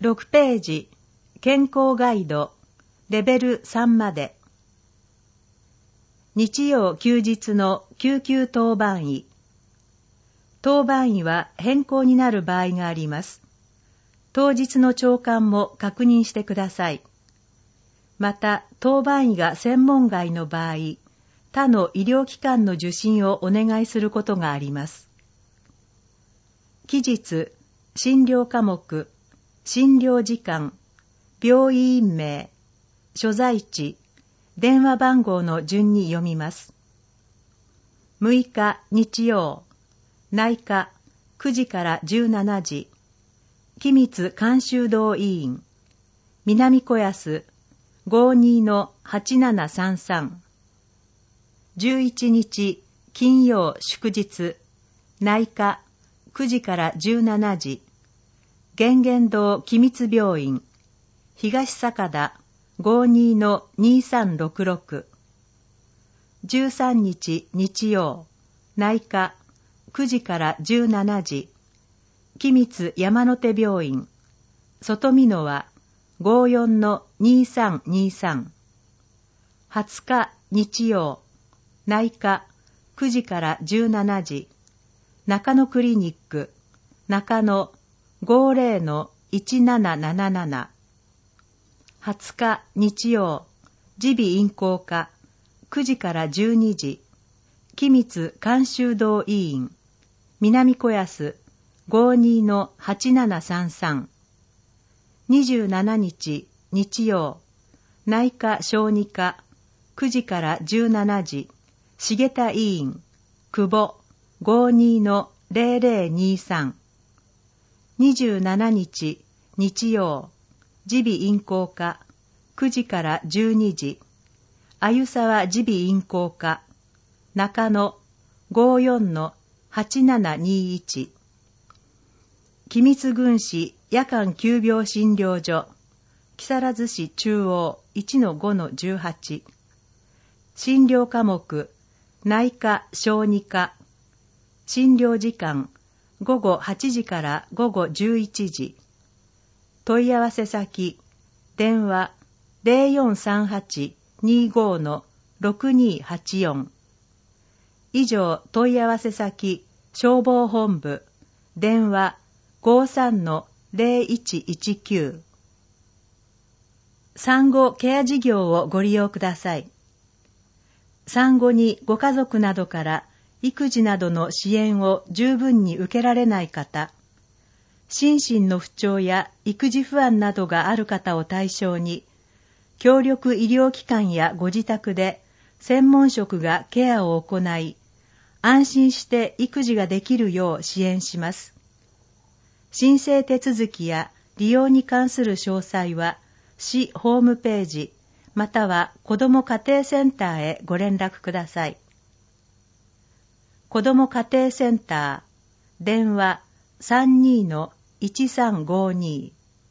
6ページ、健康ガイド、レベル3まで。日曜休日の救急当番医。当番医は変更になる場合があります。当日の朝刊も確認してください。また、当番医が専門外の場合、他の医療機関の受診をお願いすることがあります。期日、診療科目、診療時間、病院名、所在地、電話番号の順に読みます。6日日曜、内科9時から17時、機密監修堂医院、南小安 52-8733。11日金曜祝日、内科9時から17時、源現堂機密病院、東坂田 52-2366。13日日曜、内科9時から17時、機密山手病院、外見野 54-2323。20日日曜、内科9時から17時、中野クリニック、中野 50-1777。20日日曜、耳鼻咽喉科9時から12時、機密監修堂医院、南小安 52-8733。27日日曜、内科小児科9時から17時、重田医院、久保 52-0023。27日日曜、耳鼻咽喉科9時から12時、鮎沢耳鼻咽喉科、中野 54-8721。機密軍師夜間急病診療所、木更津市中央 1-5-18。診療科目、内科小児科。診療時間、午後8時から午後11時。問い合わせ先、電話 0438-25-6284。以上、問い合わせ先、消防本部、電話 53-0119。産後ケア事業をご利用ください。産後にご家族などから育児などの支援を十分に受けられない方、心身の不調や育児不安などがある方を対象に、協力医療機関やご自宅で専門職がケアを行い、安心して育児ができるよう支援します。申請手続きや利用に関する詳細は、市ホームページ、または子ども家庭センターへご連絡ください。子ども家庭センター、電話 32-1352。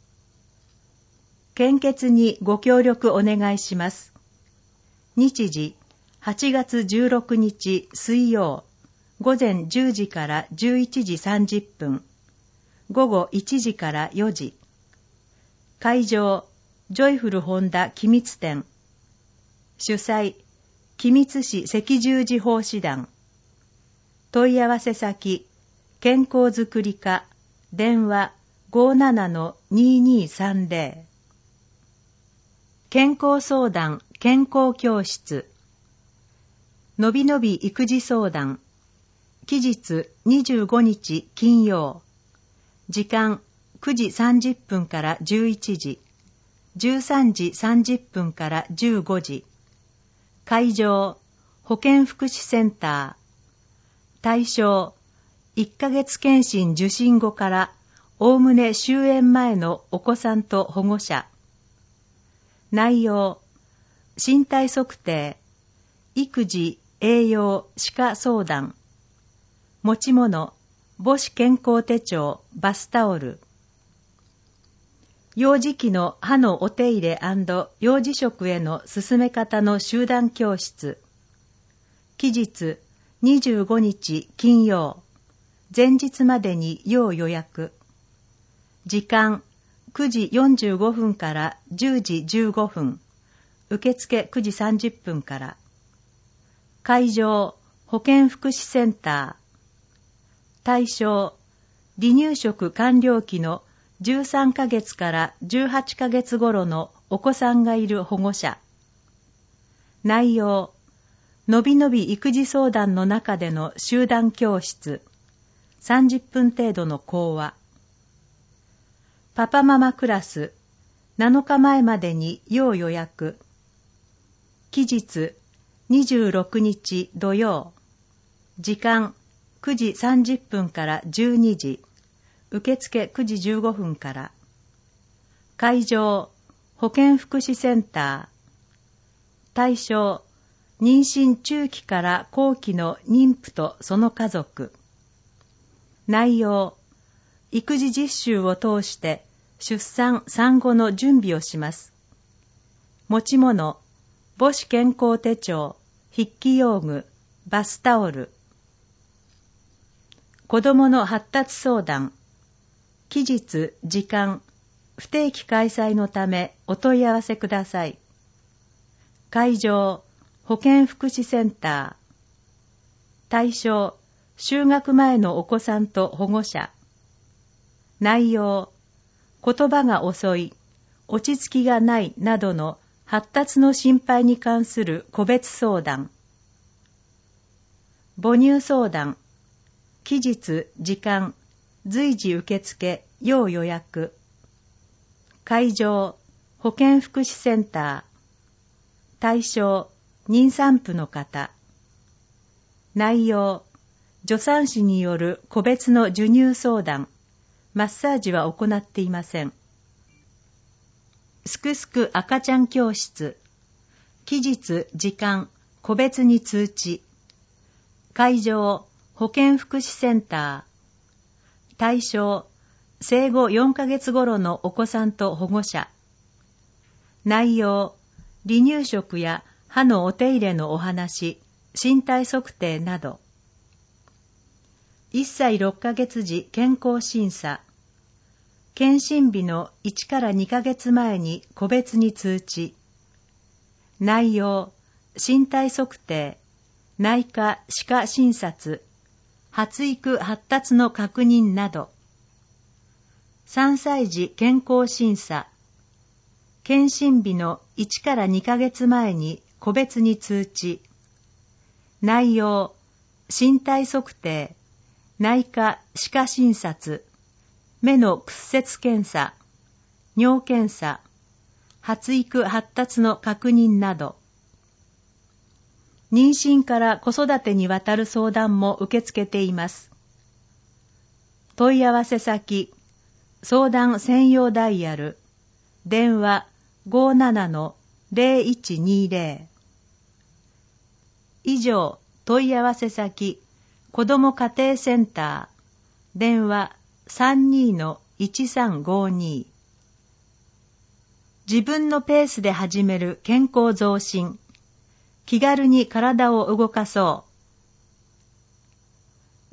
献血にご協力お願いします。日時、8月16日水曜、午前10時から11時30分、午後1時から4時。会場、ジョイフルホンダ機密店。主催、君津市赤十字奉仕団。問い合わせ先、健康づくり課、電話 57-2230。健康相談、健康教室。のびのび育児相談。期日25日金曜。時間9時30分から11時。13時30分から15時。会場、保健福祉センター。対象、1ヶ月検診受診後からおおむね終園前のお子さんと保護者。内容、身体測定、育児、栄養、歯科相談。持ち物、母子健康手帳、バスタオル。幼児期の歯のお手入れ&幼児食への進め方の集団教室。期日25日金曜。前日までに要予約。時間 9時45分から10時15分、受付9時30分から。会場、保健福祉センター。対象、離乳食完了期の13ヶ月から18ヶ月頃のお子さんがいる保護者。内容、のびのび育児相談の中での集団教室。30分程度の講話。パパママクラス、7日前までに要予約。期日、26日土曜。時間、9時30分から12時。受付9時15分から。会場、保健福祉センター。対象、妊娠中期から後期の妊婦とその家族。内容、育児実習を通して出産・産後の準備をします。持ち物、母子健康手帳、筆記用具、バスタオル。子どもの発達相談。期日、時間、不定期開催のためお問い合わせください。会場、保健福祉センター。対象、就学前のお子さんと保護者。内容、言葉が遅い、落ち着きがないなどの発達の心配に関する個別相談。母乳相談。期日、時間、随時受付、要予約。会場、保健福祉センター。対象、妊産婦の方。内容、助産師による個別の授乳相談。マッサージは行っていません。すくすく赤ちゃん教室。期日、時間、個別に通知。会場、保健福祉センター。対象、生後4ヶ月頃のお子さんと保護者。内容、離乳食や歯のお手入れのお話、身体測定など。1歳6ヶ月時健康審査。検診日の1から2ヶ月前に個別に通知。内容、身体測定、内科・歯科診察、発育発達の確認など。3歳児健康審査。検診日の1から2ヶ月前に個別に通知。内容、身体測定、内科・歯科診察、目の屈折検査、尿検査、発育発達の確認など。妊娠から子育てにわたる相談も受け付けています。問い合わせ先、相談専用ダイヤル、電話 57-0120。以上、問い合わせ先、子ども家庭センター、電話 32-1352。自分のペースで始める健康増進。気軽に体を動かそう。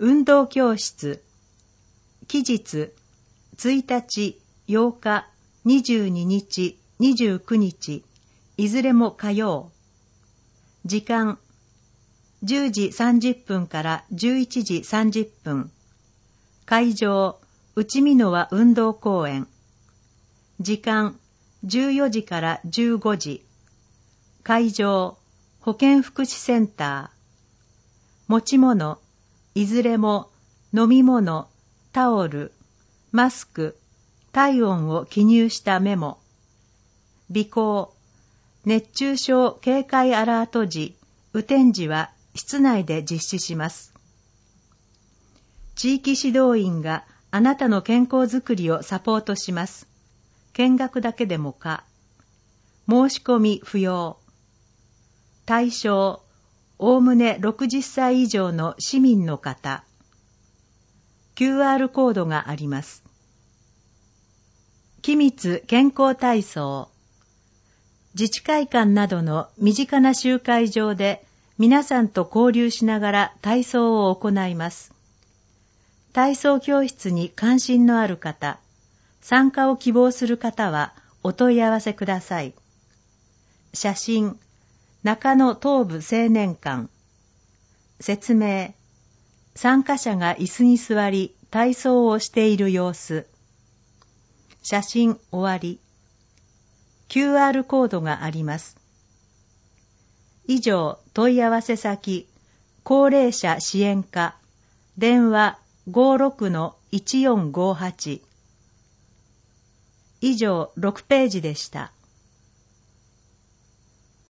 運動教室。期日、1日、8日、22日、29日、いずれも火曜。時間、10時30分から11時30分。会場、内美濃和運動公園。時間、14時から15時。会場、保健福祉センター。持ち物、いずれも飲み物、タオル、マスク、体温を記入したメモ。備考、熱中症警戒アラート時、雨天時は室内で実施します。地域指導員があなたの健康づくりをサポートします。見学だけでも可。申し込み不要。対象、おおむね60歳以上の市民の方。QR コードがあります。機密健康体操。自治会館などの身近な集会場で皆さんと交流しながら体操を行います。体操教室に関心のある方、 参加を希望する方はお問い合わせください。写真、中野東部青年館。説明、参加者が椅子に座り体操をしている様子。写真終わり。QR コードがあります。以上、問い合わせ先、高齢者支援課、電話 56-1458。以上、6ページでした。